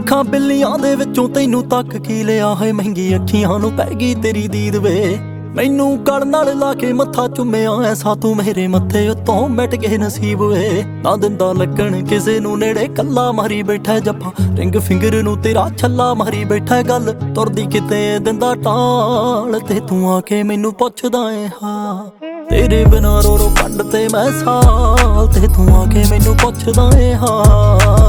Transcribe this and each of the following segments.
ਲੱਖਾਂ ਬਿੱਲੀਆਂ ਦੇ ਵਿੱਚੋਂ ਤੈਨੂੰ ਤੱਕ ਕੀ ਲਿਆ ਹੈ। ਮਹਿੰਗੀ ਅੱਖੀਆਂ ਨੂੰ ਪੈ ਗਈ ਤੇਰੀ ਦੀਦ ਵੇ। ਮੈਨੂੰ ਗਲ ਨਾਲ ਲਾ ਕੇ ਮੱਥਾ ਚੁੰਮਿਆ ਐਸਾ ਤੂੰ ਮੇਰੇ ਮੱਥੇ ਉੱਤੋਂ ਮਿਟ ਗਏ ਨਸੀਬ ਵੇ। ਨਾ ਦਿੰਦਾ ਲੱਗਣ ਕਿਸੇ ਨੂੰ ਨੇੜੇ ਕੱਲਾ ਮਾਰੀ ਬੈਠਾ ਜੱਫਾ। ਰਿੰਗ ਫਿੰਗਰ ਨੂੰ ਤੇਰਾ ਛੱਲਾ ਮਾਰੀ ਬੈਠਾ। ਗੱਲ ਤੁਰਦੀ ਕਿਤੇ ਦਿੰਦਾ ਟਾਲ ਤੇ ਤੂੰ ਆ ਕੇ ਮੈਨੂੰ ਪੁੱਛਦਾ ਏ ਹਾਂ। ਤੇਰੇ ਬਿਨਾਂ ਰੋ ਰੋ ਕੱਢ ਤੇ ਮੈਂ ਸਾਲ ਤੇ ਤੂੰ ਆ ਕੇ ਮੈਨੂੰ ਪੁੱਛਦਾ ਏ ਹਾਂ।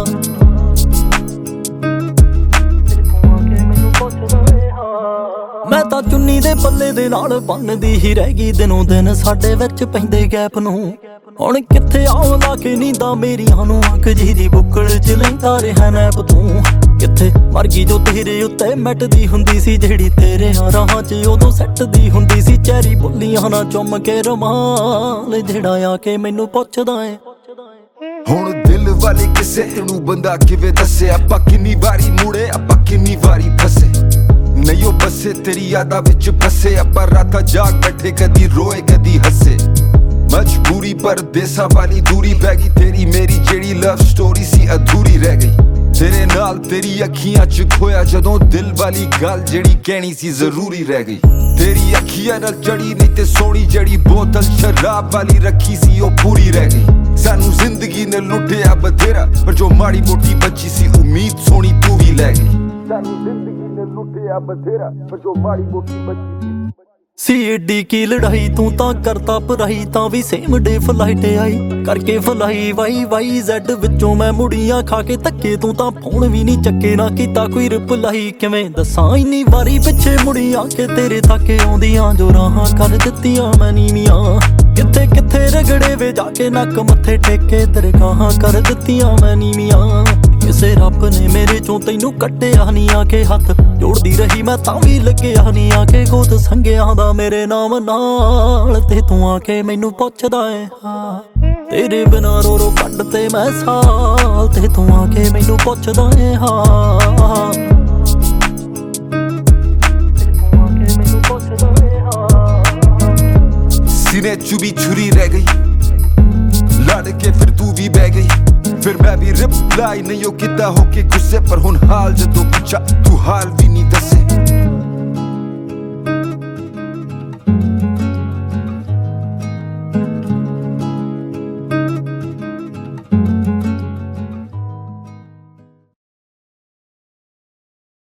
ਮੈਂ ਤਾਂ ਚੁੰਨੀ ਦੇ ਪੱਲੇ ਦੇ ਨਾਲ ਬੰਨਦੀ ਹੀ ਰਹਿ ਗਈ ਦਿਨੋਂ ਦਿਨ ਸਾਡੇ ਵਿੱਚ ਪੈਂਦੇ ਗੈਪ ਨੂੰ। ਹੁਣ ਕਿੱਥੇ ਆਉਂ ਲਾ ਕੇ ਨੀਂਦਾਂ ਮੇਰੀਆਂ ਨੂੰ ਅੱਖ ਜੀ ਦੀ ਬੁੱਕਲ ਚ ਲੈਂਦਾ ਰਿਹਾ ਨੈਪ ਤੂੰ। ਕਿੱਥੇ ਮਰ ਗਈ ਜੋ ਤੇਰੇ ਉੱਤੇ ਮਿਟਦੀ ਹੁੰਦੀ ਸੀ ਜਿਹੜੀ ਤੇਰੇ ਰਾਹਾਂ ਚ ਉਦੋਂ ਸੱਟਦੀ ਹੁੰਦੀ ਸੀ। ਚੈਰੀ ਬੁੱਲੀਆਂ ਨਾ ਚੁੰਮ ਕੇ ਰੁਮਾਲ ਜਿਹੜਾ ਆ ਕੇ ਮੈਨੂੰ ਪੁੱਛਦਾ ਏ। ਹੁਣ ਦਿਲ ਵਾਲੇ ਕਿਸੇ ਨੂੰ ਬੰਦਾ ਕਿਵੇਂ ਦੱਸੇ। ਆਪਾਂ ਕਿੰਨੀ ਵਾਰੀ ਮੁੜੇ ਆਪਾਂ ਕਿੰਨੀ ਵਾਰੀ ਫਸੇ। ਨਹੀਂ ਉਹ ਬਸੇ ਤੇਰੀ ਯਾਦਾਂ ਵਿੱਚ ਫਸੇ। ਆਪਾਂ ਰਾਤਾਂ ਜਾਗ ਬੈਠੇ ਕਦੀ ਰੋਏ ਕਦੀ ਹੱਸੇ। ਮਜਬੂਰੀ ਪਰਦੇਸਾਂ ਵਾਲੀ ਦੂਰੀ ਪੈ ਗਈ। ਤੇਰੀ ਮੇਰੀ ਜਿਹੜੀ ਲਵ ਸਟੋਰੀ ਸੀ ਅਧੂਰੀ ਰਹਿ ਗਈ। ਤੇਰੇ ਨਾਲ ਤੇਰੀ ਅੱਖੀਆਂ ਚ ਖੋਇਆ ਜਦੋਂ ਦਿਲ ਵਾਲੀ ਗੱਲ ਜਿਹੜੀ ਕਹਿਣੀ ਸੀ ਜ਼ਰੂਰੀ ਰਹਿ ਗਈ। ਤੇਰੀ ਅੱਖੀਆਂ ਨਾਲ ਚੜੀ ਨਹੀਂ ਤੇ ਸੋਹਣੀ ਜਿਹੜੀ ਬੋਤਲ ਸ਼ਰਾਬ ਵਾਲੀ ਰੱਖੀ ਸੀ ਉਹ ਪੂਰੀ ਰਹਿ ਗਈ। ਸਾਨੂੰ ਜ਼ਿੰਦਗੀ ਨੇ ਲੁੱਟਿਆ ਬਥੇਰਾ ਪਰ ਜੋ ਮਾੜੀ ਮੋਟੀ ਬਚੀ ਸੀ ਉਮੀਦ ਸੋਹਣੀ ਤੂੰ ਵੀ ਲੈ ਗਈ। ਸਾਨੂੰ ਜ਼ਿੰਦਗੀ ਨੇ ਲੁੱਟਿਆ ਬਥੇਰਾ ਪਰ ਜੋ ਮਾੜੀ ਮੋਟੀ ਬਚੀ ਸੀ ਏਡੀ ਕੀ ਲੜਾਈ ਤੂੰ ਤਾਂ ਕਰਤਾ ਪਰਾਈ ਤਾਂ ਵੀ ਸੇਮ ਡੇ ਫਲਾਈਟ ਆਈ ਕਰਕੇ ਫਲਾਈ ਵਾਈ ਜ਼ੈਡ ਵਿੱਚੋਂ ਮੈਂ ਮੁੜੀਆਂ ਖਾ ਕੇ ਧੱਕੇ। ਤੂੰ ਤਾਂ ਫੋਨ ਵੀ ਨਹੀਂ ਚੱਕੇ ਨਾ ਕੀਤਾ ਕੋਈ ਰਿਪਲਾਈ। ਕਿਵੇਂ ਦੱਸਾਂ ਇੰਨੀ ਵਾਰੀ ਪਿੱਛੇ ਮੁੜੀਆਂ ਕਿ ਤੇਰੇ ਤੱਕ ਆਉਂਦੀਆਂ ਜੋ ਰਾਹਾਂ ਕਰ ਦਿੱਤੀਆਂ ਮੈਂ ਨੀਵੀਆਂ। ਕਿੱਥੇ ਕਿੱਥੇ ਰਗੜੇ ਵੇ ਜਾ ਕੇ ਨੱਕ ਮੱਥੇ ਟੇਕੇ ਤੇਰੇ ਗਾਹਾਂ ਕਰ ਦਿੱਤੀਆਂ ਮੈਂ ਨੀਵੀਆਂ। ਕਿਸੇ ਰੱਬ ਨੇ ਮੇਰੇ ਚੋਂ ਤੈਨੂੰ ਕੱਢਿਆ ਨਹੀਂ ਆ ਕੇ ਹੱਥ ਜੋੜਦੀ ਰਹੀ ਮੈਂ ਤਾਂ ਵੀ ਲੱਗਿਆ ਨਹੀਂ ਆ ਕੇ ਗੋਦ ਸੰਗਿਆਂ ਦਾ ਮੇਰੇ ਨਾਮ ਨਾਲ ਤੇ ਤੂੰ ਆ ਕੇ ਮੈਨੂੰ ਪੁੱਛਦਾ ਏ ਹਾਂ। ਤੇਰੇ ਬਿਨਾਂ ਰੋ ਰੋ ਕੱਢ ਤੇ ਮੈਂ ਸਾਲ ਤੇ ਤੂੰ ਆ ਕੇ ਮੈਨੂੰ ਪੁੱਛਦਾ ਏ ਹਾਂ। ਸੀਨੇ ਚ ਵੀ ਛੁਰੀ ਰਹਿ ਗਈ ਲੜ ਕੇ ਫਿਰ ਤੂੰ ਵੀ ਬਹਿ ਗਈ। ਫਿਰ ਮੈਂ ਵੀ ਰਿਪਲਾਈ ਨਹੀਂ ਕੀਤਾ ਹੋ ਕੇ ਗੁੱਸੇ ਪਰ ਹੁਣ ਹਾਲ ਜਦੋਂ ਪੁੱਛਾ ਤੂੰ ਹਾਲ ਵੀ